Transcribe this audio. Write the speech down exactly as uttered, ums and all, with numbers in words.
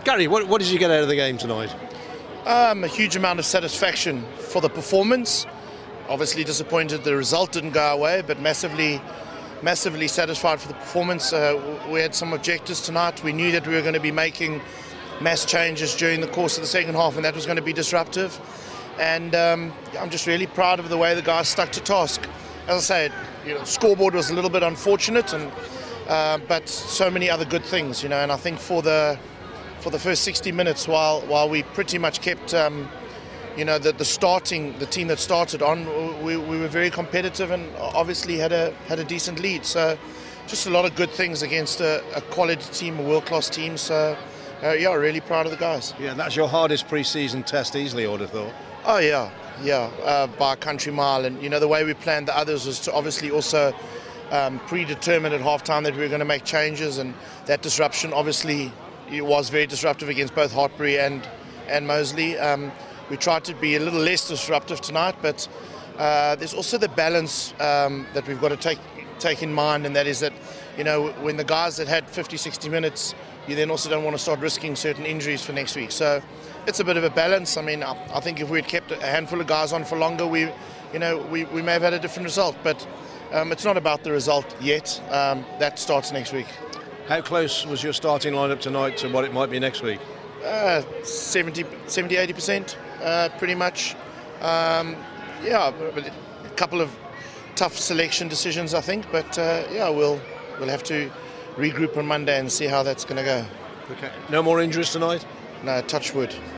Gary, what, what did you get out of the game tonight? Um, a huge amount of satisfaction for the performance. Obviously disappointed the result didn't go our way, but massively, massively satisfied for the performance. Uh, we had some objectives tonight. We knew that we were going to be making mass changes during the course of the second half, and that was going to be disruptive. And um, I'm just really proud of the way the guys stuck to task. As I said, you know, the scoreboard was a little bit unfortunate, and uh, but so many other good things, you know. And I think for the for the first sixty minutes, while while we pretty much kept, um, you know, the, the starting the team that started on, we, we were very competitive and obviously had a had a decent lead. So just a lot of good things against a, a quality team, a world-class team. So uh, yeah, really proud of the guys. Yeah, that's your hardest pre-season test easily, I would have thought. Oh yeah, yeah, uh, by a country mile. And you know, the way we planned the others was to obviously also um, predetermine at halftime that we were going to make changes, and that disruption obviously it was very disruptive against both Hartbury and and Moseley. Um, we tried to be a little less disruptive tonight, but uh, there's also the balance um, that we've got to take take in mind, and that is that, you know, when the guys that had fifty, sixty minutes, you then also don't want to start risking certain injuries for next week. So it's a bit of a balance. I mean, I, I think if we had kept a handful of guys on for longer, we, you know, we, we may have had a different result. But um, it's not about the result yet. Um, that starts next week. How close was your starting lineup tonight to what it might be next week? Uh, seventy, eighty percent, uh, pretty much. Um, yeah, but a couple of tough selection decisions, I think. But uh, yeah, we'll we'll have to regroup on Monday and see how that's going to go. Okay. No more injuries tonight? No, touch wood.